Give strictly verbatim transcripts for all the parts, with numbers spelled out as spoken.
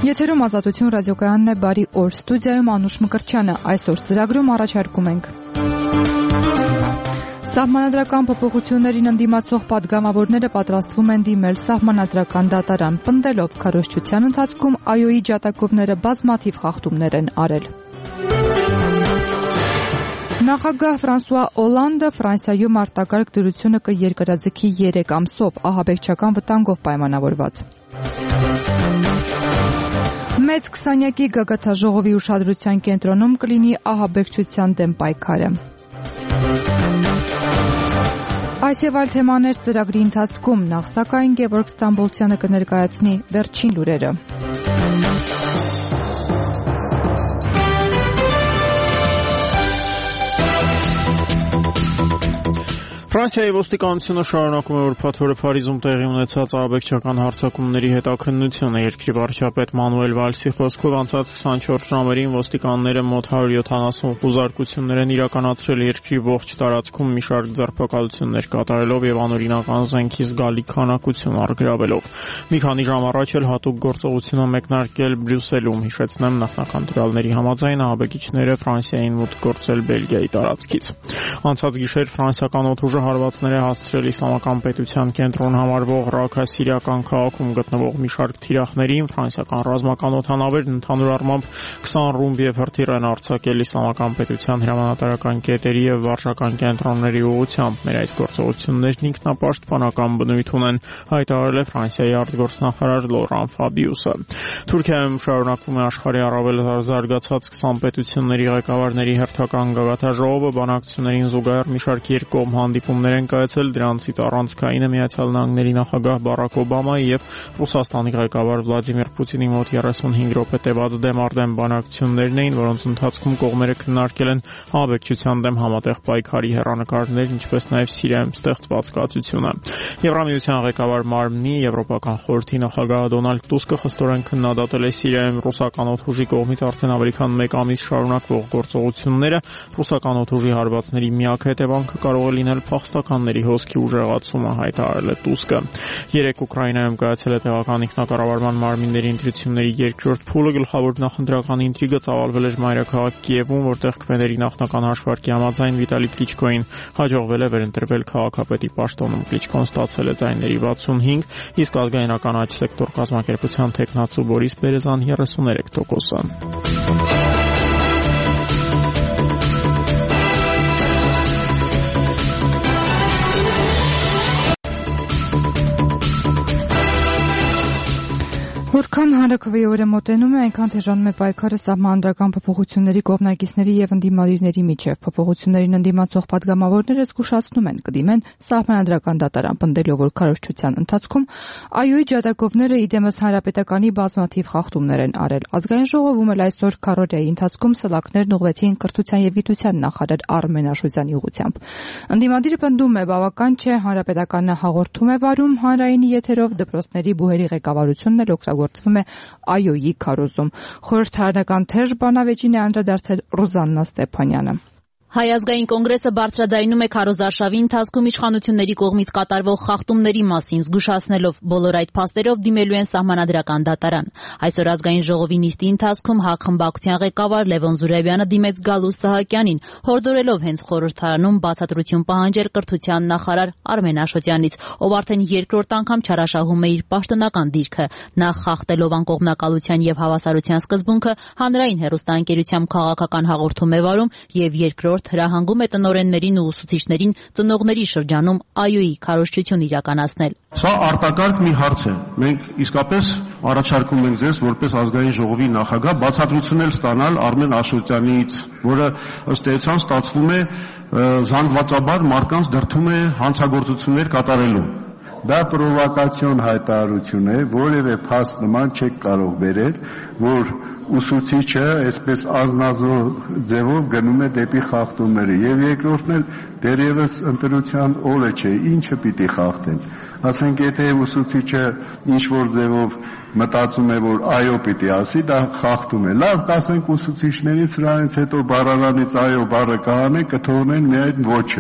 Եթերում Ազատություն ռադիոկայանն է, բարի օր, ստուդիայում Անուշ Մկրտչյանը, այսօր ծրագրում առաջարկում ենք Սահմանադրական փոփոխություններին ընդդիմացող պատգամավորները պատրաստվում են դիմել Սահմանադրական դատարան, պնդելով քարոզչության ընթացքում ԱՅՈ-ի ջատագովները բազմաթիվ խախտումներ են արել։ Նախագահ Ֆրանսուଆ Օլանդը Ֆրանսիայում արտակարգ դրությունը կերկրաձգի երեք ամսով, ահաբեկչական վտանգով պայմանավորված։ Մեծ քսանյակի գագաթաժողովի ուշադրության կենտրոնում կլինի ահաբեկչության դեմ պայքարը։ Այս եւ այլ թեմաներ ծրագրի ընթացքում, նախ սակայն Գևորգ Ստամբոլցյանը կներկայացնի վերջին լուրերը։ Ֆրանսիայի ոստիկանությունը շարունակում է ուրբաթ օրը Փարիզում տեղի ունեցած ահաբեկչական հարձակումների հետաքննությունը։ Երկրի վարչապետ Մանուել Վալսի խոսքով անցած քսանչորս ժամերին ոստիկանները մոտ հարյուր յոթանասուն խուզարկություններ են իրականացրել երկրի ողջ տարածքում մի շարք ձերբակալություններ կատարելով եւ անօրինական զենքի զգալի քանակություն առգրավելով։ Մի քանի ժամ առաջ էլ հատուկ գործողություն մեկնարկել Բրյուսելում, հիշեցնեմ, նախնական տվյալների համաձայն ահաբեկիչները Ֆրանսիային մուտք գործել Բելգիայի տարածքից։ Անցած գիշեր ֆրանսիական օդուժը հարվածներ է հասցրել իսլամական պետության կենտրոն համարվող Ռաքա սիրիական քաղաքում գտնվող մի շարք թիրախներին։ Ֆրանսիական ռազմական օդանավերն ընդհանուր առմամբ քսան ռումբ եւ հրթիռ են արձակել իսլամական պետության հրամանատարական կետերի եւ վարչական կենտրոնների ուղղությամբ։ Մեր այս գործողություններն ինքնապաշտպանական բնույթ ունեն, հայտարարել է Ֆրանսիայի արտգործնախարար Լորան Ֆաբիուսը։ Թուրքիայում շարունակվում է աշխարհի առավել զարգացած քսան պետությունների ղեկավարների հերթական գագաթաժողովը, բանակցություններին զուգահեռ մի շարք երկկողմ հանդիպումներ են կայացել, դրանցից առանցքայինը Միացյալ Նահանգների նախագահ Բարակ Օբամայի եւ Ռուսաստանի ղեկավար Վլադիմիր Պուտինի մոտ երեսունհինգ րոպե տևած դեմարդեմ բանակցություններն էին, որոնց ընթացքում կողմերը քննարկել են ահաբեկչության դեմ համատեղ պայքարի հեռանկարներ, ինչպես նաեւ Սիրիայում ստեղծված կացությունը։ Եվրամիության ղեկավար Մարմնի Եվրոպական խորհրդի նախագահ Դոնալդ Տուսկը խստորեն քննադատել է Սիրիայում ռուսական օդուժի կողմից արդեն ավելի քան մեկ ամիս շարունակվող գործողությունները։ Ռուսական օդուժի հարվածների միակ հետևանքը կարող է լինել փախստականների հոսքի ուժեղացումը, հայտարարել է Տուսկը։ Երեկ Ուկրաինայում կայացել է տեղական ինքնակառավարման մարմինների ընտրությունների երկրորդ փուլը, գլխավոր նախընտրական ինտրիգը ծավալվել էր մայրաքաղաք Կիևում, որտեղ քվեների նախնական հաշվարկի համաձայն Վիտալի Կլիչկոին հաջողվել է վերընտրվել քաղաքապետի պաշտոնում։ Կլիչկոն ստացել է ձայների վաթսունհինգ, իսկ ազգայնական աջ սեկտոր կազմակերպության թեկնածու Բորիս Բերեզան երեսուներեք տոկոսը։ Որքան հանրաքվեի օրը մոտենում է, այնքան թեժանում է պայքարը սահմանադրական փոփոխությունների կողմնակիցների եւ ընդդիմադիրների միջեւ։ Փոփոխություններին ընդդիմացող պատգամավորները զգուշացնում են կդիմեն սահմանադրական դատարան, պնդելով, որ քարոզչության ընթացքում ԱՅՈ-ի ջատագովները իդեմս հանրապետականի բազմաթիվ խախտումներ են արել։ Ազգային ժողովում էլ այսօր քարոզիայի ընթացքում սլաքներն ուղղվեցին կրթության եւ գիտության նախարար Արմեն Աշոտյանի ուղղությամբ։ Ընդդիմադիրը պնդում է, բավական չէ, հանրապետականը հաղորդում է վարում հանրային եթերով, դպրոցների բուհերի ղեկավարությունն էլ օգտագործվում է ԱՅՈ-ի քարոզում։ Խորհրդարանական թեժ բանավեճին է անդրադարձել Ռոզաննա Ստեփանյանը։ Հայ ազգային կոնգրեսը բարձրաձայնում է քարոզարշավի ընթացքում իշխանությունների կողմից կատարվող խախտումների մասին, զգուշացնելով բոլոր այդ փաստերով դիմելու են սահմանադրական դատարան։ Այսօր ազգային ժողովի նիստի ընթացքում ՀԱԿ խմբակցության ղեկավար Լևոն Զուրաբյանը դիմեց Գալուստ Սահակյանին, հորդորելով հենց խորհրդարանում բացատրություն պահանջել կրթության նախարար Արմեն Աշոտյանից, ով արդեն երկրորդ անգամ չարաշահում է իր պաշտոնական դիրքը, նախ խախտելով անկողմնակալության եւ հավասարության սկզբունքը, հանրային հեռուստաընկերությամբ քաղաքական հաղորդում է վարում եւ երկրորդ հրահանգում է տնօրեններին ու ուսուցիչներին ծնողների շրջանում ԱՅՈ-ի քարոզչություն իրականացնել։ Սա արտակարգ մի հարց է։ Մենք իսկապես առաջարկում ենք ձեզ որպես ազգային ժողովի նախագահ բացատրություններ ստանալ Արմեն Աշոտյանից, որը ըստ էության ստացվում է զանգվածաբար մարդկանց դրդում է հանցագործություններ կատարելու։ Դա պրովոկացիոն հայտարարություն է, որևէ փաստ նման չեք կարող բերել, որ ուսուցիչը այսպես ազնազոր ձևով գնում է դեպի խախտումները եւ երկրորդն էլ դերևս ընտրության օրը չէ, ինչը պիտի խախտեն։ Ասենք եթե ուսուցիչը ինչ որ ձևով մտածում է, որ այո պիտի ասի, դա խախտում է։ Լավ, կասենք ուսուցիչներին սրանից հետո բառարանից այո բառը կանեն, կթողնեն միայն ոչը։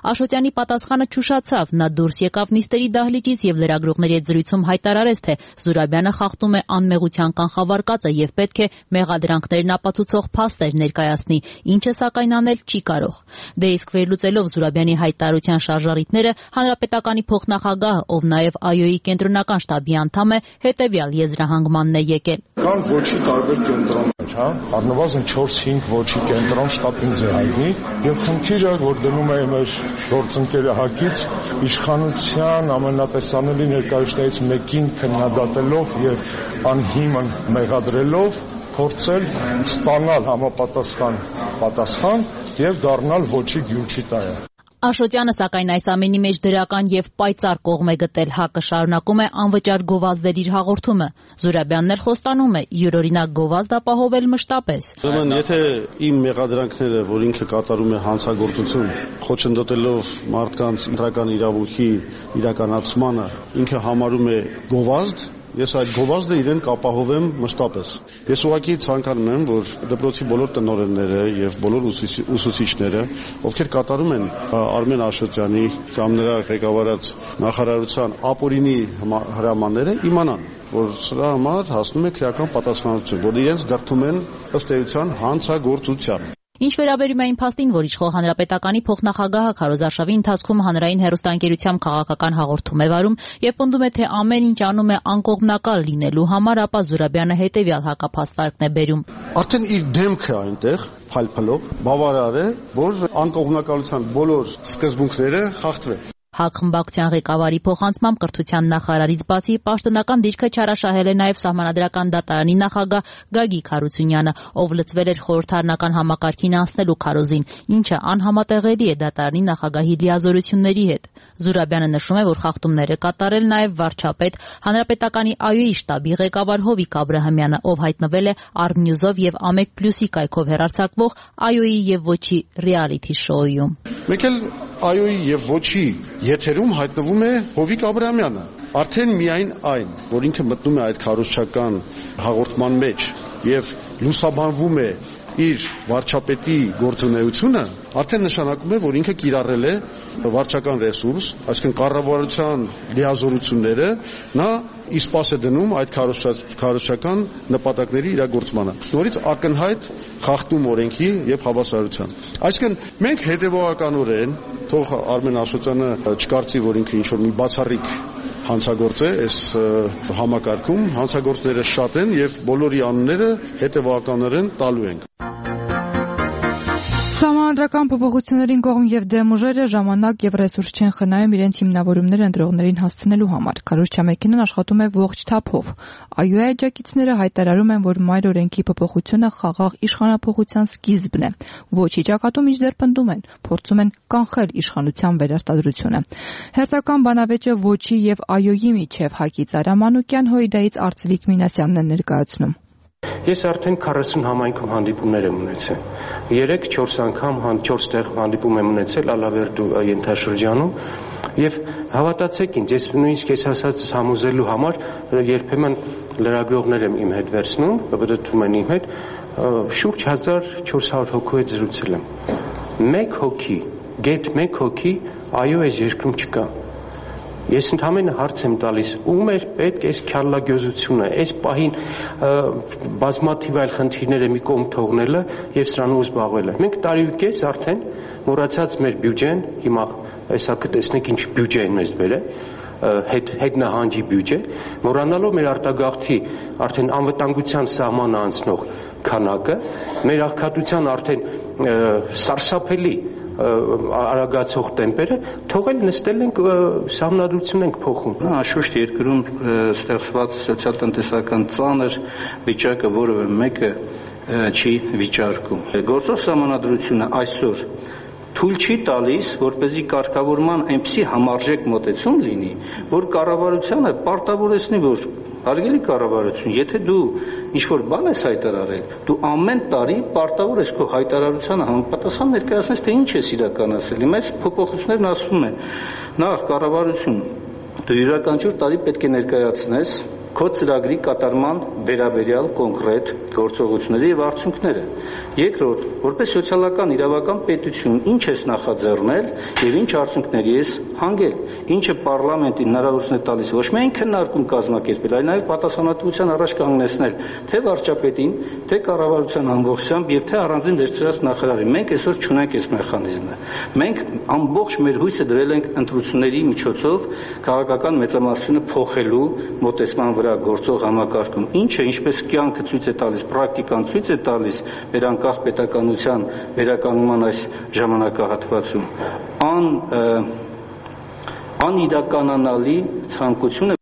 Աշոտյանի պատասխանը չուշացավ, նա դուրս եկավ նիստերի դահլիճից եւ լրագրողների հետ զրույցում հայտարարեց, թե Զուրաբյանը խախտում է անմեղության կանխավարկածը եւ պետք է մեղադրանքներն ապացուցող փաստեր ներկայացնի, ինչը սակայն անել չի կարող։ Դե իսկ վերլուծելով Զուրաբյանի հայտարարության շարժառիթները, Հանրապետականի փոխնախագահը, ով նաեւ ԱՅՈ-ի կենտրոնական շտաբի անդամ է, հետեւյալ եզրահանգմանն է եկել։ Կան ոչի տարբեր կենտրոններ, հա, առնվազն չորս-հինգ ոչի կենտրոն շտաբին ձեռայնի եւ խնդիրը, որ դնում է մեր գործընկերը Հակից, իշխանության ամենատեսանելի ներկայացուցիչներից մեկին քննադատելով եւ անհիմն մեղադրելով փորձել ստանալ համապատասխան պատասխան եւ դառնալ ոչի գյուրջիտայը։ Աշոտյանը սակայն այս ամենի մեջ դրական եւ պայծառ կողմ է գտել, ՀԱԿ-ը շարունակում է անվճար գովազդել իր հաղորդումը։ Զուրաբյանն էլ խոստանում է յուրօրինակ գովազդ ապահովել մշտապես։ Ուրեմն, եթե իմ մեղադրանքները, որ ինքը կատարում է հանցագործություն, խոչընդոտելով մարդկանց ընտրական իրավունքի իրականացմանը, ինքը համարում է գովազդ, ես այդ գովազդը իրեն կապահովեմ մշտապես։ Ես ուղղակի ցանկանում եմ, որ դպրոցի բոլոր տնօրենները եւ բոլոր ուսուցիչները, ովքեր կատարում են Արմեն Աշոտյանի կամ նրա ղեկավարած նախարարության ապօրինի հրամանները, իմանան, որ սրա համար հասնում է քրեական պատասխանատվություն, որ իրենց դրդում են ըստ էության հանցագործության։ Ինչ վերաբերում է այն փաստին, որ իշխող Հանրապետականի փոխնախագահը Քարոզ Արշավի ընթացքում հանրային հեռուստաընկերությամբ քաղաքական հաղորդում է վարում եւ պնդում է, թե ամեն ինչ անում է անկողմնակալ լինելու համար, ապա Զուրաբյանը հետեւյալ հակափաստարկն է բերում։ Արդեն իր դեմքը այնտեղ փալփլով բավարար է, որ անկողմնակալության բոլոր սկզբունքները խախտվեն։ ՀԱԿ խմբակցության ղեկավարի փոխանցմամբ կրթության նախարարից բացի պաշտոնական դիրքը չարաշահել է նաև Սահմանադրական դատարանի նախագահ Գագիկ Հարությունյանը, ով լծվել էր խորհրդարանական համակարգին անցնելու քարոզին, ինչը անհամատեղելի է դատարանի նախագահի լիազորությունների հետ։ Զուրաբյանը նշում է, որ խախտումներ է կատարել նաև վարչապետ, Հանրապետականի ԱՅՈ-ի շտաբի ղեկավար Հովիկ Աբրահամյանը, ով հայտնվել է Արմնյուզով եւ Ամեկ Պլյուսի կայքով հեռարձակվող ԱՅՈ-ի եւ Ոչի ռիալիթի շոուում։ Մեկ էլ ԱՅՈ-ի եւ Ոչի եթերում հայտնվում է Հովիկ Աբրահամյանը։ Արդեն միայն այն, որ ինքը մտնում է այդ քարոզչական հաղորդման մեջ եւ լուսաբանվում է իր վարչապետի գործունեությունը, արդեն նշանակում է, որ ինքը կիրառել է վարչական ռեսուրս, այսինքն կառավարության լիազորությունները, նա իսպաս է դնում այդ քարոզչական նպատակների իրագործմանը։ Նորից ակնհայտ խախտում օրենքի եւ հավասարության։ Այսինքն մենք հետեւողականորեն, թող Արմեն Աշոտյանը չկարծի, որ ինքը ինչ-որ մի բացառիկ հանցագործ է այս համակարգում, հանցագործները շատ են եւ բոլորի անունները հետեւողականորեն տալու ենք։ Սահմանադրական փոփոխություններին կողմ եւ դեմ ուժերը ժամանակ եւ ռեսուրս չեն խնայում իրենց հիմնավորումները ընտրողներին հասցնելու համար։ Քարոզչամեքենան աշխատում է ողջ թափով։ ԱՅՈ-ի աջակիցները հայտարարում են, որ մայր օրենքի փոփոխությունը խաղաղ իշխանափոխության սկիզբն է։ Ոչի ճակատում իջդեռ պնդում են, փորձում են կանխել իշխանության վերարտադրությունը։ Հերթական բանավեճը Ոչի եւ ԱՅՈ-ի միջև Հակից Արամանուկյան, Հույդայից Արծվիկ Մինասյանն են ներկայացնում։ Ես արդեն քառասուն համայնքում հանդիպումներ եմ ունեցել։ երեք-չորս անգամ չորս տեղ հանդիպում եմ ունեցել Ալավերդու ենթաշրջանում եւ հավատացեք ինձ, ես նույնիսկ ես ասած համոզելու համար երբեմն լրագրողներ եմ իմ հետ վերցնում, բրդում են իմ հետ, շուրջ հազար չորս հարյուր հոգու հետ զրուցել եմ։ Մեկ հոգի, գեթ մեկ հոգի այո այս երկրում չկա։ Ես ընդհանրապես հարց եմ տալիս, ում էր պետք այս քյալլագյոզությունը, այս պահին բազմաթիվ այլ խնդիրները մի կողմ թողնելը եւ սրանով զբաղվելը։ Մենք տարի ու կես արդեն մոռացած մեր բյուջեն, հիմա այսա կտեսնեք ինչ բյուջե են մեզ բերել, հետ հետնահանջի բյուջե, մոռանալով մեր արտագաղթի արդեն անվտանգության սահմանը անցնող քանակը, մեր աղքատության արդեն սարսափելի արագացող տեմպերը, թողել նստել ենք սահմանադրություն ենք փոխում։ Անշուշտ երկրում ստեղծված սոցիալ-տնտեսական ծանր վիճակը որևէ մեկը չի վիճարկում։ Գործող սահմանադրությունը այսօր թույլ չի տալիս, որպեսզի կարգավորման այնպիսի համարժեք մոտեցում լինի, որ կառավարությանը պարտավորեցնի, որ հարգելի կառավարություն, եթե դու ինչ-որ բան ես հայտարարել, դու ամեն տարի պարտավոր ես քո հայտարարությանը համապատասխան ներկայացնես, թե ինչ ես իրականացրել։ Հիմա այս փոփոխություններն ասում են, նախ կառավարություն, դու յուրաքանչյուր տարի պետք է ներկայացնես քո ծրագրի կատարման վերաբերյալ կոնկրետ գործողությունների եւ արդյունքները։ Երկրորդ, որպես սոցիալական իրավական պետություն, ինչ ես նախաձեռնել եւ ինչ արդյունքների ես հանգել, ինչը պարլամենտին հնարավորություն է տալիս ոչ միայն քննարկում կազմակերպել, այլ նաեւ պատասխանատվության առաջ կանգնեցնել թե վարչապետին, թե կառավարության ամբողջությամբ եւ թե առանձին վերցրած նախարարին։ Մենք այսօր չունենք այս մեխանիզմը։ Մենք ամբողջ մեր հույսը դրել ենք ընտրությունների միջոցով քաղաքական մեծամասնությունը փոխելու մոտեցման վրա գործող համակարգում, ինչը ինչպես կյանքը ցույց է տալիս, պրակտիկան ցույց է տալիս մեր անկախ պետականության վերականգնման այս ժամանակահատվածում, ան անիրականանալի ցանկություն է։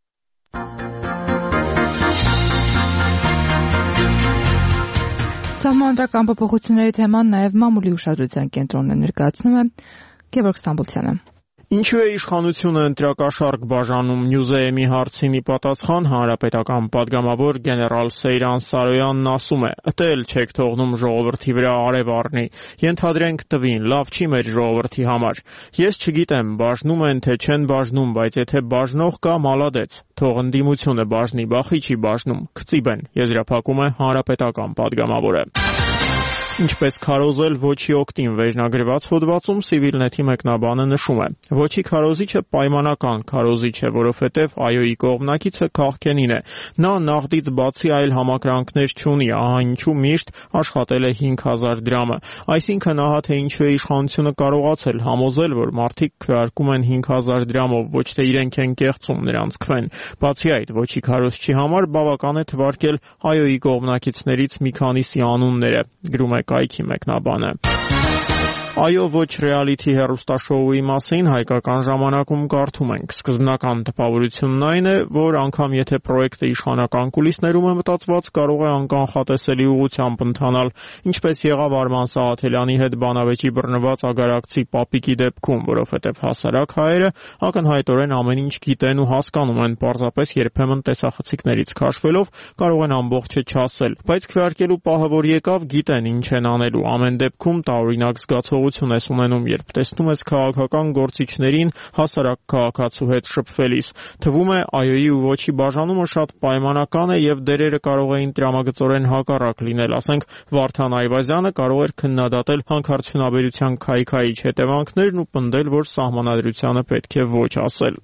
Սահմանադրական փոփոխությունների թեման նաև մամուլի ուշադրության կենտրոնն է, ներկայացնում է Գևորգ Ստամբուլցյանը։ Ինչու է իշխանությունը ընտրակաշարք բաժանում Նյուզեեմի հարցին ի պատասխան հանրապետական падգամավոր գեներալ Սեյրան Սարոյանն ասում է. «Ըտել չեք թողնում ժողովրդի վրա արև առնի, ենթադրենք տվին, լավ չի մեր ժողովրդի համար։ Ես չգիտեմ, բաժնում են թե չեն բաժնում, բայց եթե բաժնող կա, մալադեց, թող ընդդիմությունը բաժնի, բախի չի բաժնում, քծիբ են», եզրափակում է հանրապետական падգամավորը։ Ինչպես քարոզել ոչի օգտին վերջնագրված հոդվածում Civilnet-ի մեկնաբանը նշում է. «Ոչի քարոզիչը պայմանական քարոզիչ է, որովհետև ԱՅՈ-ի կողմնակիցը քաղքենին է։ Նա նաղդից բացի այլ համակրանքներ չունի, ահա ինչու միշտ աշխատել է հինգ հազար դրամը։ Այսինքն ահա թե ինչու է իշխանությունը կարողացել համոզել, որ մարդիկ քվեարկում են հինգ հազար դրամով, ոչ թե իրենք են կեղծում նրանց քվեն։ Բացի այդ, ոչի քարոզչի համար բավական է թվարկել ԱՅՈ-ի կողմնակիցներից մի քանիսի անունները», գրում է կայքի մեկնաբանը։ Այո, ոչ ռեալիթի հեռուստաշոուի մասին հայկական ժամանակում կարդում ենք։ Սկզբնական տպավորությունն այն է, որ անգամ եթե պրոյեկտը իշխանական կուլիսներում է մտածված, կարող է անկանխատեսելի ուղղությամբ ընթանալ, ինչպես եղավ Արման Սաղաթելյանի հետ բանավեճի բռնված ագարակցի Պապիկի դեպքում, որովհետև հասարակ հայերը ակնհայտորեն ամեն ինչ գիտեն ու հասկանում են, պարզապես երբեմն տեսախցիկներից քաշվելով կարող են ամբողջը չասել, բայց քվեարկելու պահը որ եկավ, գիտեն ինչ են անելու։ Ամեն դեպքում տարօրինակ զգացողություն ես ունենում, երբ տեսնում ես քաղաքական գործիչներին հասարակ քաղաքացու հետ շփվելիս։ Թվում է ԱՅՈ-ի ու ոչի բաժանումը շատ պայմանական է եւ դերերը կարող էին տրամագծորեն հակառակ լինել, ասենք Վարդան Այվազյանը կարող էր քննադատել հանքարդյունաբերության քայքայիչ հետևանքներն ու պնդել, որ սահմանադրությանը պետք է ոչ ասել։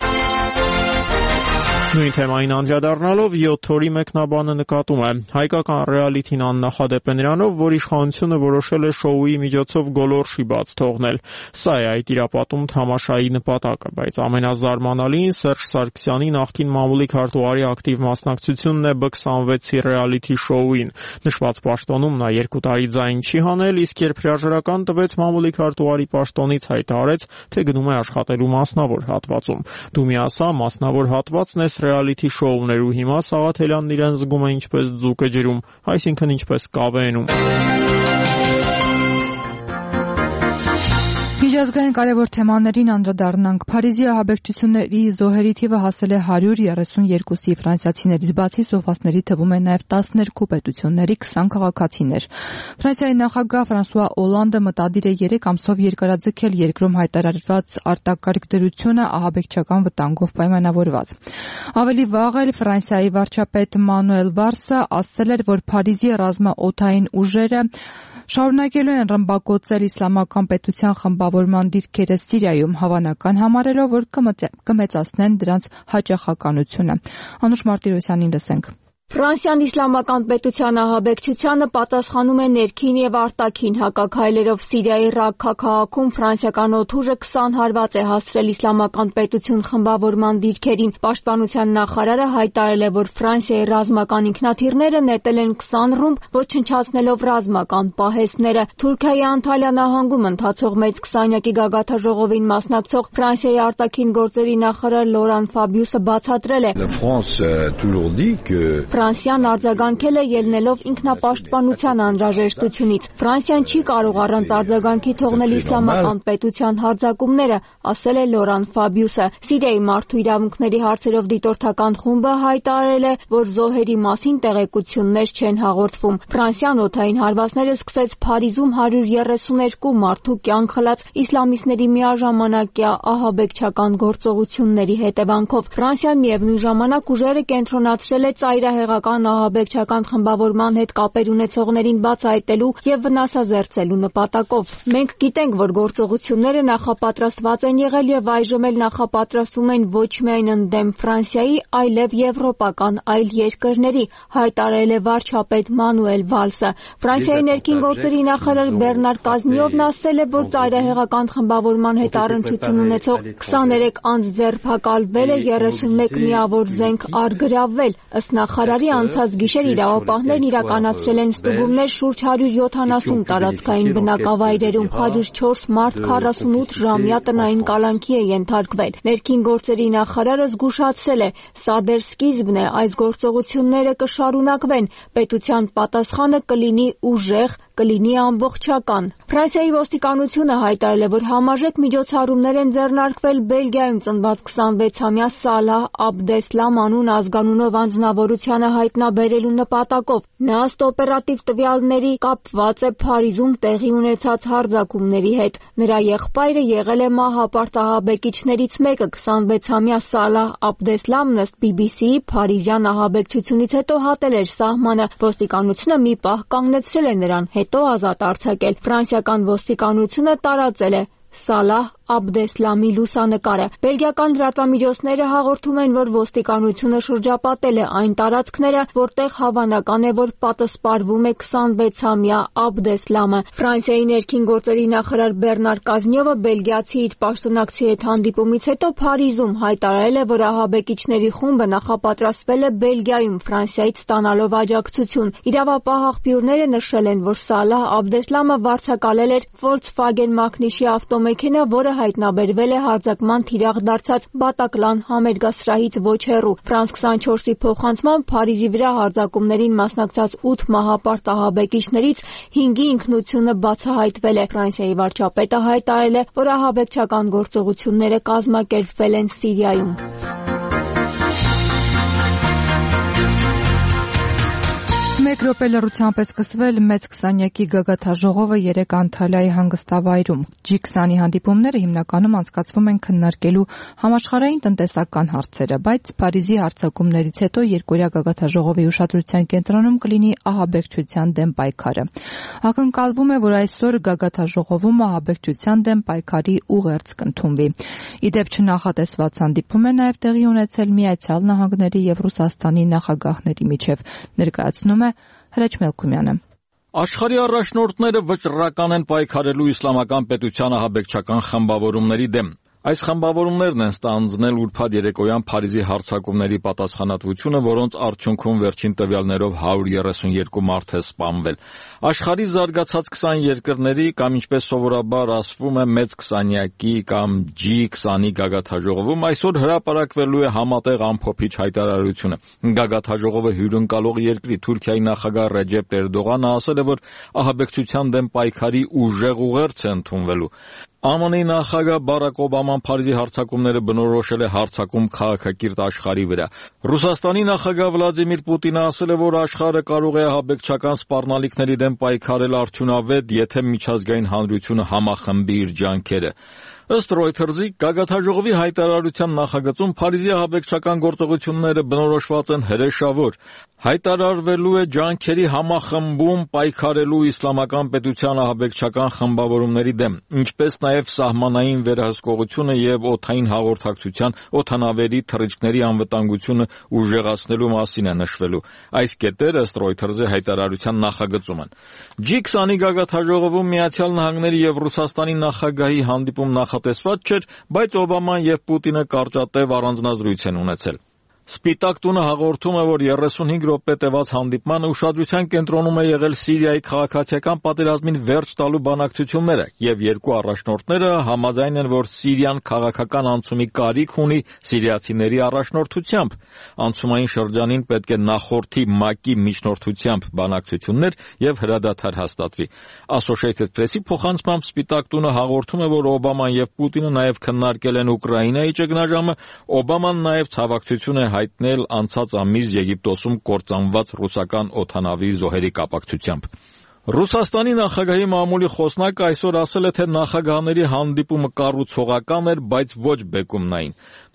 Նույն թեմային անդրադառնալով յոթ օրի մեկնաբանը նկատում է. հայկական ռեալիթին աննախադեպ է նրանով, որ իշխանությունը որոշել է շոուի միջոցով գոլորշի բաց թողնել։ Սա է այդ իրապատում թամաշայի նպատակը, բայց ամենազարմանալին Սերժ Սարգսյանի նախկին մամուլի քարտուղարի ակտիվ մասնակցությունն է B քսանվեցի ռեալիթի շոուին։ Նշված պաշտոնում նա երկու տարի ձայն չի հանել, իսկ երբ հրաժարական տվեց մամուլի քարտուղարի պաշտոնից, հայտարարեց, թե գնում է աշխատելու մասնավոր հատվածում։ Դու մի ասա, մասնավոր հատվածն է ռեալիթի շոուներու հիմա Սաղաթելյանն իրեն զգում է ինչպես ձուկը ջրում, այսինքն ինչպես կավենում։ Միջազգային կարևոր թեմաներին անդրադառնանք։ Փարիզի ահաբեկչությունների զոհերի թիվը հասել է հարյուր երեսունյոթի, ֆրանսիացիներից բացի զոհվածների թվում է նաև տասներկու պետությունների քսան քաղաքացիներ։ Ֆրանսիայի նախագահ Ֆրանսուଆ Օլանդը մտադիր է երեք ամսով երկարաձգել երկրում հայտարարված արտակարգ դրությունը ահաբեկչական վտանգով պայմանավորված։ Ավելի վաղ էլ Ֆրանսիայի վարչապետ Մանուել Վարսը ասել էր, որ Փարիզի ռազմաօդային ուժերը շարունակելու են ռմբակոծել իսլամական պետության խմբավորման դիրքերը Սիրիայում, հավանական համարելով, որ կմեծացնեն դրանց հաճախականությունը։ Անուշ Մարտիրոսյանին լսենք։ Ֆրանսիան իսլամական պետության ահաբեկչությանը պատասխանում է ներքին եւ արտաքին հակաքայլերով։ Սիրիայի Ռաքքա քաղաքում ֆրանսիական օդուժը քսան հարված է հասցրել իսլամական պետություն խմբավորման դիրքերին։ Պաշտպանության նախարարը հայտարարել է, որ Ֆրանսիայի ռազմական ինքնաթիռները նետել են քսան ռումբ, ոչնչացնելով ռազմական պահեստները։ Թուրքիայի Անտալիա նահանգում ընթացող մեծ քսանյակի գագաթաժողովին մասնակցող Ֆրանսիայի արտաքին գործերի նախարար Լորան Ֆաբիուսը բացատրել է. Ֆրանսիան արձագանքել է ելնելով ինքնապաշտպանության անհրաժեշտությունից։ Ֆրանսիան չի կարող առանց արձագանքի թողնել իսլամական պետության հարձակումները, ասել է Լորան Ֆաբիուսը։ Սիրիայի մարդու իրավունքների հարցերով դիտորդական խումբը հայտարարել է, որ զոհերի մասին տեղեկություններ չեն հաղորդվում։ Ֆրանսիան օդային հարվածները սկսեց Փարիզում հարյուր երեսունյոթ մարդու կյանք խլած իսլամիստների միաժամանակյա ահաբեկչական գործողությունների հետևանքով։ Ֆրանսիան միևնույն ժամանակ ուժերը կենտրոնացրել է ծայրահեղ սիրիահեղական ահաբեկչական խմբավորման հետ կապեր ունեցողներին բացահայտելու եւ վնասազերծելու նպատակով։ Մենք գիտենք, որ գործողությունները նախապատրաստված են եղել եւ այժմ էլ նախապատրաստվում են ոչ միայն ընդդեմ Ֆրանսիայի, այլև եվրոպական այլ երկրների, հայտարարել է վարչապետ Մանուել Վալսը։ Ֆրանսիայի ներքին գործերի նախարար Բեռնար Կազնիովն ասել է, որ ծայրահեղական խմբավորման հետ առնչություն ունեցող քսաներեք անձ ձերբակալվել է, երեսունմեկ միավոր զենք առգրավվել։ Ըստ նախարարի, անցած գիշեր իրավապահներն իրականացրել են ստուգումներ շուրջ հարյուր յոթանասուն տարածքային բնակավայրերում, հարյուր չորս մարդ քառասունութ ժամյա տնային կալանքի է ենթարկվել։ Ներքին գործերի նախարարը զգուշացրել է, սա դեռ սկիզբն է, այս գործողությունները կշարունակվեն, պետության պատասխանը կլինի ուժեղ, կլինի ամբողջական։ Ֆրանսիայի ոստիկանությունը հայտարարել է, որ համաժեք միջոցառումներ են ձեռնարկվել Բելգիայում ծնված քսանվեցամյա Սալահ Աբդեսլամ անուն ազգանունով անձնավորությանը հայտնաբերելու նպատակով։ Նա ըստ օպերատիվ տվյալների կապված է Փարիզում տեղի ունեցած հարձակումների հետ։ Նրա եղբայրը եղել է մահապարտ ահաբեկիչներից մեկը։ քսանվեցամյա Սալահ Աբդեսլամն ըստ բի բի սիի փարիզյան ահաբեկչությունից հետո հատել էր սահմանը։ Ոստիկանությունը մի պահ կանգնեցրել է նրան, հետո ազատ արձակել։ Ֆրանսիական ոստիկանությունը տարածել է Սալահ Աբդեսլամի լուսանկարը։ Բելգիական լրատվամիջոցները հաղորդում են, որ ոստիկանությունը շրջապատել է այն տարածքները, որտեղ հավանական է, որ պատասպարվում է քսանվեցամյա Աբդեսլամը։ Ֆրանսիայի ներքին գործերի նախարար Բեռնար Կազնիովը բելգիացի իր պաշտոնակցի հետ հանդիպումից հետո Փարիզում հայտարարել է, որ ահաբեկիչների խումբը նախապատրաստվել է Բելգիայում Ֆրանսիայից ստանալով աջակցություն։ Իրավապահ աղբյուրները նշել են, որ Սալահ Աբդեսլամը վարձակալել էր Volkswagen մակնիշի ավտոմեքենա, որը հայտնաբերվել է հարձակման թիրախ դարձած Բատակլան համերգասրահից ոչ հեռու։ Ֆրանս քսանչորսի փոխանցմամբ Փարիզի վրա հարձակումներին մասնակցած ութ մահապարտ ահաբեկիչներից հինգի ինքնությունը բացահայտվել է։ Ֆրանսիայի վարչապետը հայտարարել է, որ ահաբեկչական գործողությունները կազմակերպվել են Սիրիայում։ Մեկ րոպե լռությամբ է սկսվել մեծ քսանյակի գագաթաժողովը երեկ Անտալիայի հանգստավայրում։ ջի քսանի հանդիպումները հիմնականում անցկացվում են քննարկելու համաշխարհային տնտեսական հարցերը, բայց Փարիզի հարձակումներից հետո երկօրյա գագաթաժողովի ուշադրության կենտրոնում կլինի ահաբեկչության դեմ պայքարը։ Ակնկալվում է, որ այսօր գագաթաժողովում ահաբեկչության դեմ պայքարի ուղերձ կընդունվի։ Ի դեպ, չնախատեսված հանդիպում է նաև տեղի ունեցել Միացյալ Նահանգների եւ Ռուսաստանի նախագահների միջև, ներկայացնում է Հրեչ Մելքումյանը։ Աշխարհի առաջնորդները վճռական են պայքարելու իսլամական պետության ահաբեկչական խմբավորումների դեմ։ Այս խմբավորումներն են ստանձնել ուրբաթ երեկոյան Փարիզի հարձակումների պատասխանատվությունը, որոնց արդյունքում վերջին տվյալներով հարյուր երեսունյոթ մարդ է սպանվել։ Աշխարհի զարգացած քսան երկրների կամ ինչպես սովորաբար ասվում է մեծ քսանյակի կամ ջի քսանի գագաթաժողովում այսօր հրապարակվելու է համատեղ ամփոփիչ հայտարարությունը։ Գագաթաժողովը հյուրընկալող երկրի Թուրքիայի նախագահ Ռեջեփ Էրդողանը ասել է, որ ահաբեկչության դեմ պայքարի ուժեղ ուղերձ է ընդունվելու։ ԱՄՆ-ի նախագահ Բարակ Օբաման Փարիզի հարձակումները բնորոշել է հարձակում քաղաքակիրթ աշխարհի վրա։ Ռուսաստանի նախագահ Վլադիմիր Պուտինը ասել է, որ աշխարհը կարող է ահաբեկչական սպառնալիքների դեմ պայքարել արդյունավետ, եթե միջազգային հանրությունը համախմբի իր ջանքերը։ Ըստ Reuters-ի գագաթաժողովի հայտարարության նախագծում Փարիզի ահաբեկչական գործողությունները բնորոշված են հրեշավոր։ Հայտարարվելու է ջանքերի համախմբում պայքարելու իսլամական պետության ահաբեկչական խմբավորումների դեմ, ինչպես նաև սահմանային վերահսկողությունը եւ օդային հաղորդակցության օդանավերի թռիչքների անվտանգությունը ուժեղացնելու մասին է նշվելու։ Այս կետերը ըստ Reuters-ի հայտարարության նախագծում են։ ջի քսանի գագաթաժողովում Միացյալ Նահանգների եւ Ռուսաստանի նախագահի հանդիպում նախատեսված չէր, բայց Օբաման եւ Պուտինը կարճատև առանձնազրույց են ունեցել։ Սպիտակ տունը հաղորդում է, որ երեսունհինգ րոպե տևած հանդիպմանը ուշադրության կենտրոնում է եղել Սիրիայի քաղաքացիական պատերազմին վերջ տալու բանակցությունները, եւ երկու առաջնորդները համաձայն են, որ Սիրիան քաղաքական անցումի կարիք ունի սիրիացիների առաջնորդությամբ։ Անցումային շրջանին պետք է նախորդի ՄԱԿ-ի միջնորդությամբ բանակցություններ եւ հրադադար հաստատվի։ Associated Press-ի փոխանցմամբ Սպիտակ տունը հաղորդում է, որ Օբաման եւ Պուտինը նաեւ քննարկել են Ուկրաինայի ճգնաժամը, Օբաման նաեւ ցավակցություն է հայտնել անցած ամիս Եգիպտոսում կործանված ռուսական օդանավի զոհերի կապակցությամբ։ Ռուսաստանի նախագահի մամուլի խոսնակը այսօր ասել է, թե նախագահների հանդիպումը կառուցողական էր, բայց ոչ բեկումնային։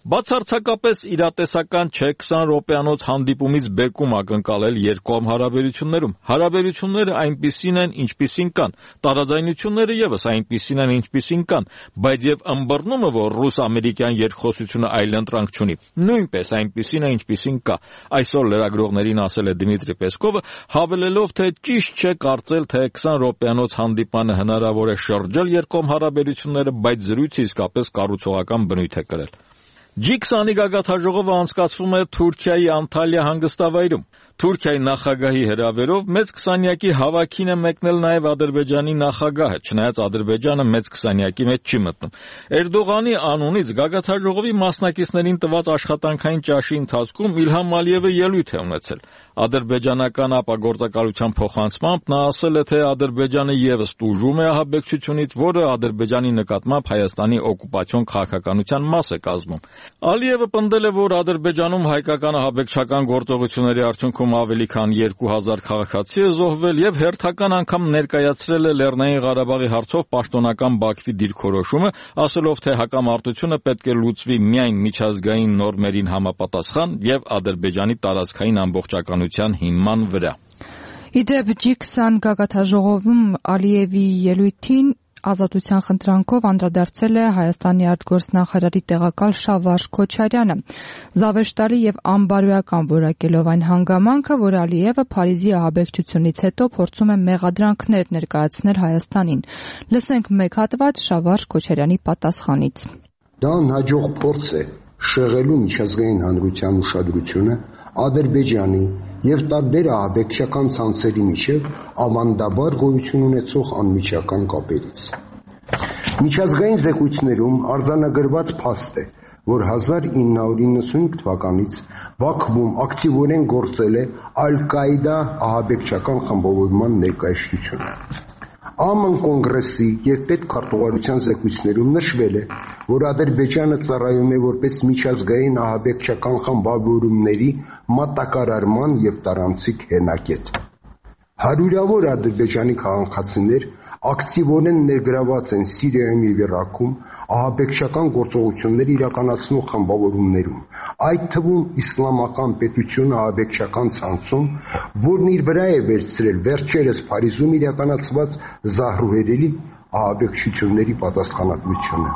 Բացարձակապես իրատեսական չէ քսան րոպեանոց հանդիպումից բեկում ակնկալել երկկողմ հարաբերություններում։ Հարաբերությունները այնպիսին են, ինչպիսին կան, տարաձայնությունները ևս այնպիսին են, ինչպիսին կան, բայց եւ ըմբռնումը, որ ռուս-ամերիկյան երկխոսությունը այլընտրանք չունի, նույնպես այնպիսին է, ինչպիսին կա։ Այսօր լրագրողներին ասել է Դմիտրի Պեսկովը, հավելելով, թե ճիշտ չէ կարծել, թե քսան րոպեանոց հանդիպանը հնարավոր է շրջել երկկողմ հարաբերությունները, բայց զրույցը իսկապես կառուցողական բնույթ է կրել։ ջի քսանի գագաթնաժողովը անցկացվում է Թուրքիայի Անտալիա հանգստավայրում։ Թուրքիայի նախագահի հրավերով մեծ քսանյակի հավաքին է մեկնել նաև Ադրբեջանի նախագահը, չնայած Ադրբեջանը մեծ քսանյակի մեջ չի մտնում։ Էրդողանի անունից գագաթնաժողովի մասնակիցներին տված աշխատանքային ճաշի ընթացքում Իլհամ Ալիևը ելույթ է ունեցել։ Ադրբեջանական ապագործակալության փոխանցմամբ նա ասել է, թե Ադրբեջանը ևս տուժում է ահաբեկչությունից, որը Ադրբեջանի նկատմամբ Հայաստանի օկուպացիոն քաղաքականության մաս է կազմում։ Ալիևը պնդել է, որ Ադրբեջանում հայկական ահաբեկչական գործողությունների արդյունքում ավելի քան երկու հազար քաղաքացի է զոհվել եւ հերթական անգամ ներկայացրել է Լեռնային Ղարաբաղի հարցով պաշտոնական Բաքվի դիրքորոշումը, ասելով, թե հակամարտությունը պետք է լուծվի միայն միջազգային նորմերին համապատասխան եւ Ադրբեջանի տարածքային ամբողջականության հիման վրա։ Իդեպ ջի քսան գագաթնաժողովում Ալիևի ելույթին Ազատության խնդրանքով անդրադարձել է Հայաստանի արտգործնախարարի տեղակալ Շավարժ Քոչարյանը, զավեշտալի եւ անբարոյական որակելով այն հանգամանքը, որ Ալիևը Փարիզի ահաբեկչությունից հետո փորձում է մեղադրանքներ ներկայացնել Հայաստանին։ Լսենք մեկ հատված Շավարժ Քոչարյանի պատասխանից։ Դա անհաջող փորձ է շեղելու միջազգային հանրության ուշադրությունը Ադրբեջանի եւ տարբեր ահաբեկչական ցանցերի միջև ավանդաբար գոյություն ունեցող անմիջական կապերից։ Միջազգային զեկույցներում արձանագրված փաստ է, որ հազար ինը հարյուր իննսունհինգ թվականից Բաքվում ակտիվորեն գործել է Ալ-Կաիդա ահաբեկչական խմբավորման ներկայացությունը։ ԱՄՆ կոնգրեսի եւ պետքարտուղարության զեկույցներում նշվել է, որ Ադրբեջանը ծառայում է որպես միջազգային ահաբեկչական խմբավորումների մատակարարման եւ տարանցիկ հենակետ։ Հարյուրավոր ադրբեջանի քաղաքացիներ ակտիվորեն ներգրաված են Սիրիայում եւ Իրաքում ահաբեկչական գործողություններ իրականացնող խմբավորումներում, այդ թվում Իսլամական պետություն ահաբեկչական ցանցում, որն իր վրա է վերցրել վերջերս Փարիզում իրականացված զահրուհերելի ահաբեկչությունների պատասխանատվությունը։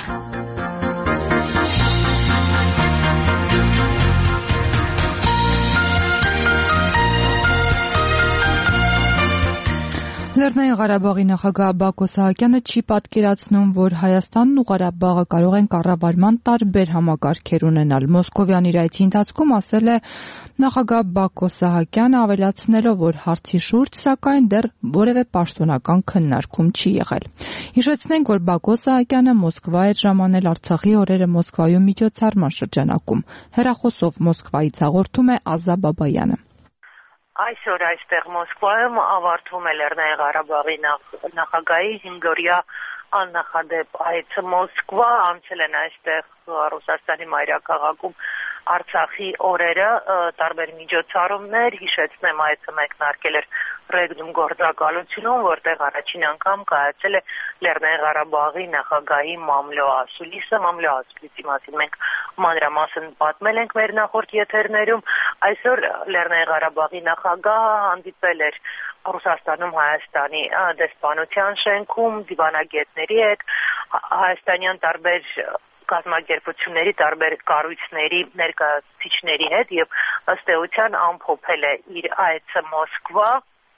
Լեռնային Ղարաբաղի նախագահ Բակո Սահակյանը չի պատկերացնում, որ Հայաստանն ու Ղարաբաղը կարող են կառավարման տարբեր համակարգեր ունենալ։ Մոսկովյան իր այցի ընթացքում ասել է նախագահ Բակո Սահակյանը, ավելացնելով, որ հարցի շուրջ սակայն դեռ որևէ պաշտոնական քննարկում չի եղել։ Հիշեցնենք, որ Բակո Սահակյանը Մոսկվա էր ժամանել Արցախի օրերը Մոսկվայում միջոցառման շրջանակում։ Հեռախոսով Մոսկվայից հաղորդում է Ազա Բաբայանը։ Այսօր այստեղ Մոսկվայում ավարտվում է Լեռնային Ղարաբաղի նախագահի հինգօրյա աննախադեպ այցը Մոսկվա, անցել են այստեղ Ռուսաստանի մայրաքաղաքում Արցախի օրերը, տարբեր միջոցառումներ, հիշեցնեմ այցը մեկնարկել էր Ռեգնում գործակալությունում, որտեղ առաջին անգամ կայացել է Լեռնային Ղարաբաղի նախագահի մամլո ասուլիսը, մամլո ասուլիսի մասին մենք մանրամասն պատմել ենք մեր նախորդ եթերներում, այսօր Լեռնային Ղարաբաղի նախագահը հանդիպել էր Ռուսաստանում Հայաստանի դեսպանության շենքում դիվանագետների հետ, հայաստանյան տարբեր կազմակերպությունների, տարբեր կառույցների ներկայացուցիչների հետ եւ ըստ էության ամփոփել է իր այցը Մոսկվա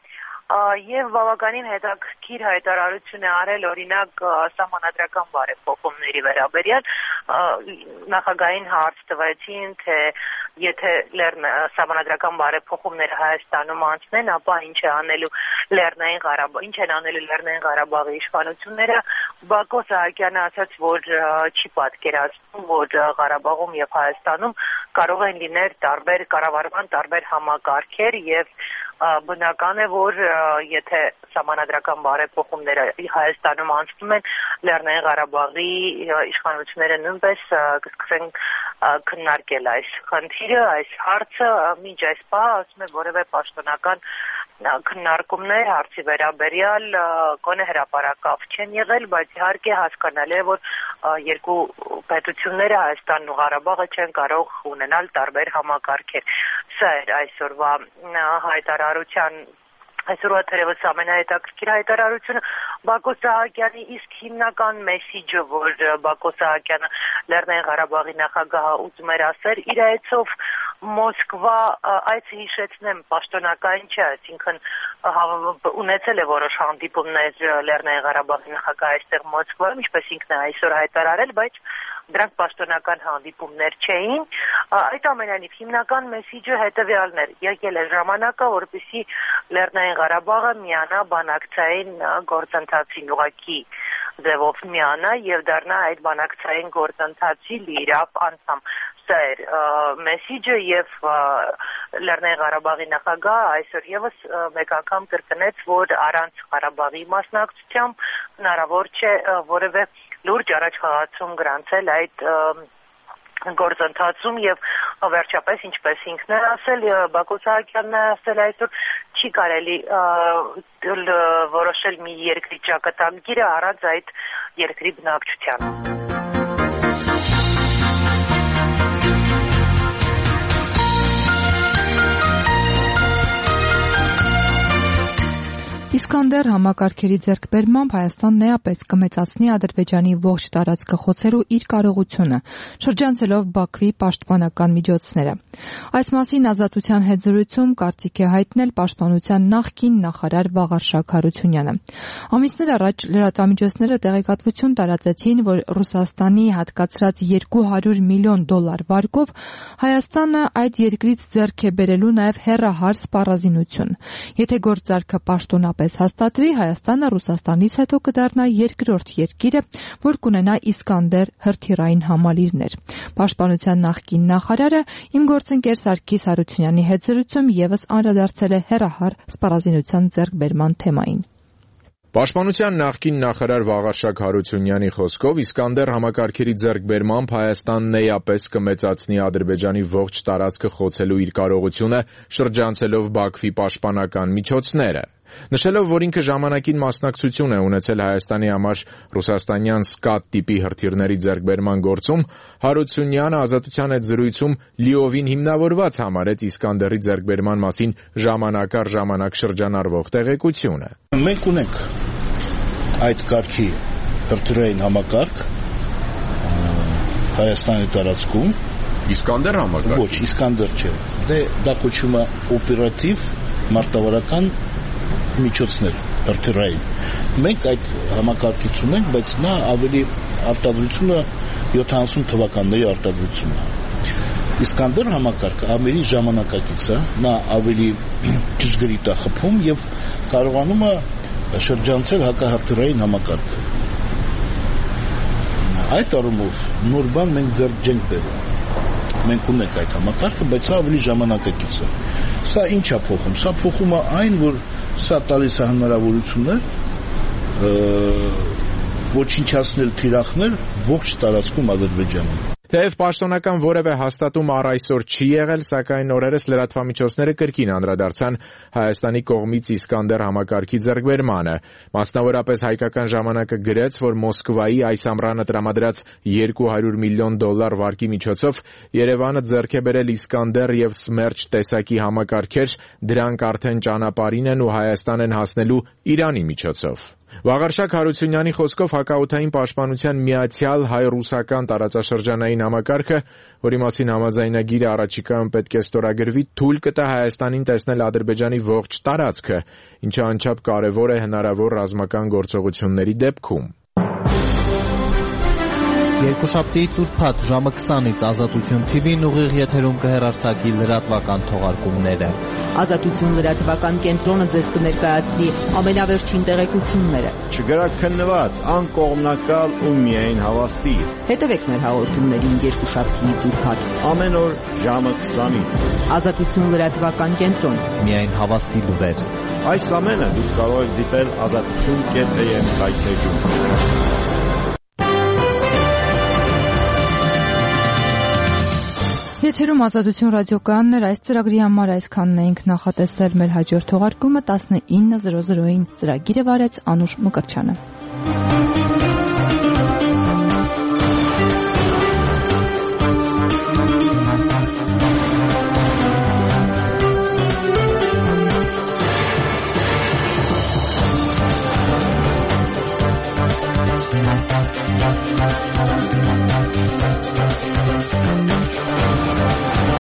եւ բավականին հետաքրքիր հայտարարություն է արել օրինակ սահմանադրական բարեփոխումների վերաբերյալ նախագահային հարց տվեցին, թե եթե սահմանադրական բարեփոխումները Հայաստանում անցնեն, ապա ինչ է անելու Լեռնային Ղարաբաղ, ինչ են անելու Լեռնային Ղարաբաղի իշխանությունները։ Բակո Սահակյանը ասաց, որ չի պատկերացնում, որ Ղարաբաղում եւ Հայաստանում կարող են լինել տարբեր կառավարման տարբեր համակարգեր եւ բնական է, որ եթե սահմանադրական բարեփոխումները Հայաստանում անցնում են, Լեռնային Ղարաբաղի իշխանությունները նույնպես կսկսեն քննարկել այս խնդիրը, այս հարցը, մինչ այս պահ ասում է որևէ պաշտոնական քննարկումներ հարցի վերաբերյալ գոնե հրապարակավ չեն եղել, բայց իհարկե հասկանալի է, որ երկու պետությունները Հայաստանն ու Ղարաբաղը չեն կարող ունենալ տարբեր համակարգեր։ Սա էր այսօրվա հայտարարության Այսօրվա թերևս ամենահետաքրքիր հայտարարությունը Բակո Սահակյանի, իսկ հիմնական մեսիջը, որ Բակո Սահակյանը Լեռնային Ղարաբաղի նախագահը ուզում էր ասել, իր այցով Մոսկվա, այցը հիշեցնեմ, պաշտոնական չէ, այսինքն ունեցել է որոշ հանդիպումներ Լեռնային Ղարաբաղի նախագահը այստեղ Մոսկվայում, ինչպես ինքն է այսօր հայտարարել, բայց դրանք պաշտոնական հանդիպումներ չէին։ Այդ ամենայնիվ հիմնական մեսիջը հետևյալն էր. եկել է ժամանակը, որպեսզի Լեռնային Ղարաբաղը միանա բանակցային գործընթացին, ուղղակի ձևով միանա եւ դառնա այդ բանակցային գործընթացի լիիրավ անդամ։ Սա էր մեսիջը եւ Լեռնային Ղարաբաղի նախագահը այսօր եւս մեկ անգամ կրկնեց, որ առանց Ղարաբաղի մասնակցությամբ հնարավոր չէ որևէ լուրջ առաջխաղացում գրանցել այդ գործընթացում եւ վերջապես ինչպես ինքն է ասել, Բակո Սահակյանն է ասել այսօր չի կարելի որոշել մի երկրի ճակատագիրը առանց այդ երկրի բնակչության։ Իսկանդեր համակարգերի ձեռքբերմամբ Հայաստանն էապես կմեծացնի Ադրբեջանի ողջ տարածքը խոցելու իր կարողությունը, շրջանցելով Բաքվի պաշտպանական միջոցները։ Այս մասին Ազատության հետ զրույցում կարծիք է հայտնել Պաշտպանության նախկին նախարար Վաղարշակ Հարությունյանը։ Ամիսներ առաջ լրատվամիջոցները տեղեկատվություն տարածեցին, որ Ռուսաստանի հատկացրած երկու հարյուր միլիոն դոլար վարկով Հայաստանը այդ երկրից ձեռք է բերելու նաև հեռահար սպառազինություն։ Եթե գործարքը պաշտոնապես հաստատվի, Հայաստանը Ռուսաստանից հետո կդառնա երկրորդ երկիրը, որ կունենա Իսկանդեր հրթիռային համալիրներ։ Պաշտպանության նախկին նախարարը իմ գործընկեր Սարգիս Հարությունյանի հետ զրույցում եւս անդրադարձել է հեռահար սպառազինության ձեռքբերման թեմային։ Պաշտպանության նախկին նախարար Վաղարշակ Հարությունյանի խոսքով Իսկանդեր համակարգերի ձեռքբերմամբ Հայաստանն էապես կմեծացնի Ադրբեջանի ողջ տարածքը խոցելու իր կարողությունը, շրջանցելով Բաքվի պաշտպանական միջոցները։ Նշելով, որ ինքը ժամանակին մասնակցություն է ունեցել Հայաստանի համար ռուսաստանյան սկադ տիպի հրթիռների ձեռքբերման գործում, Հարությունյանը Ազատության հետ զրույցում լիովին հիմնավորված համարեց Իսկանդերի ձեռքբերման մասին ժամանակ առ ժամանակ շրջանառվող տեղեկությունը։ Մենք ունենք այդ կարգի հրթիռային համակարգ Հայաստանի տարածքում։ Իսկանդեր համակարգ։ Ոչ, Իսկանդեր չէ։ Դե դա կոչվում է օպերատիվ մարտավարական միջոցներ հրթիռային։ Մենք այդ համակարգից ունենք, բայց նա ավելի արտադրությունը յոթանասուն թվականների արտադրությունն է։ Իսկանդեր համակարգը ավելի ժամանակակից է, նա ավելի ճշգրիտ է խփում եւ կարողանում է շրջանցել հակահրթիռային համակարգը։ Այդ առումով նոր բան մենք ձեռք չենք բերում։ Մենք ունենք այդ համակարգը, բայց սա ավելի ժամանակակից է։ Սա ինչ է փոխում։ Սա փոխում է այն, որ սա տալիս է հնարավորություններ ոչնչացնել թիրախներ ողջ տարածքում Ադրբեջանում։ Թեև պաշտոնական որևէ հաստատում առ այսօր չի եղել, սակայն օրերս լրատվամիջոցները կրկին անդրադարձան Հայաստանի կողմից Իսկանդեր համակարգի ձեռքբերմանը։ Մասնավորապես հայկական ժամանակը գրեց, որ Մոսկվայի այս ամռանը տրամադրած երկու հարյուր միլիոն դոլար վարկի միջոցով Երևանը ձեռք է բերել Իսկանդեր եւ Սմերջ տեսակի համակարգեր, դրանք արդեն ճանապարհին են ու Հայաստան են հասնելու Իրանի միջոցով։ Վաղարշակ Հարությունյանի խոսքով հակաօդային պաշտպանության միացյալ հայ-ռուսական տարածաշրջանային համակարգը, որի մասին համաձայնագիրը առաջիկայում պետք է ստորագրվի, թույլ կտա Հայաստանին տեսնել Ադրբեջանի ողջ տարածքը, ինչը անչափ կարևոր է հնարավոր ռազմական գործողությունների դեպքում։ Երկուշաբթի ուրբաթ ժամը քսանից Ազատություն թի վին ուղիղ եթերում կհեռարձակի լրատվական թողարկումները։ Ազատություն լրատվական կենտրոնը ձեզ կներկայացնի ամենավերջին տեղեկությունները։ Չգրաքննված, անկողմնակալ ու միայն հավաստի։ Հետևեք մեր հաղորդումներին երկուշաբթիից ուրբաթ ամեն օր ժամը քսանից։ Ազատություն լրատվական կենտրոն, միայն հավաստի լուրեր։ Այս ամենը դուք կարող եք դիտել ազատություն կետ էմ հայտնեջում։ Եթերում Ազատություն ռադիոկայանն էր, այս ծրագրի համար այսքանն էինք նախատեսել, մեր հաջորդ թողարկումը տասնինը զրո զրոյին ծրագիրը վարեց Անուշ Մկրչյանը։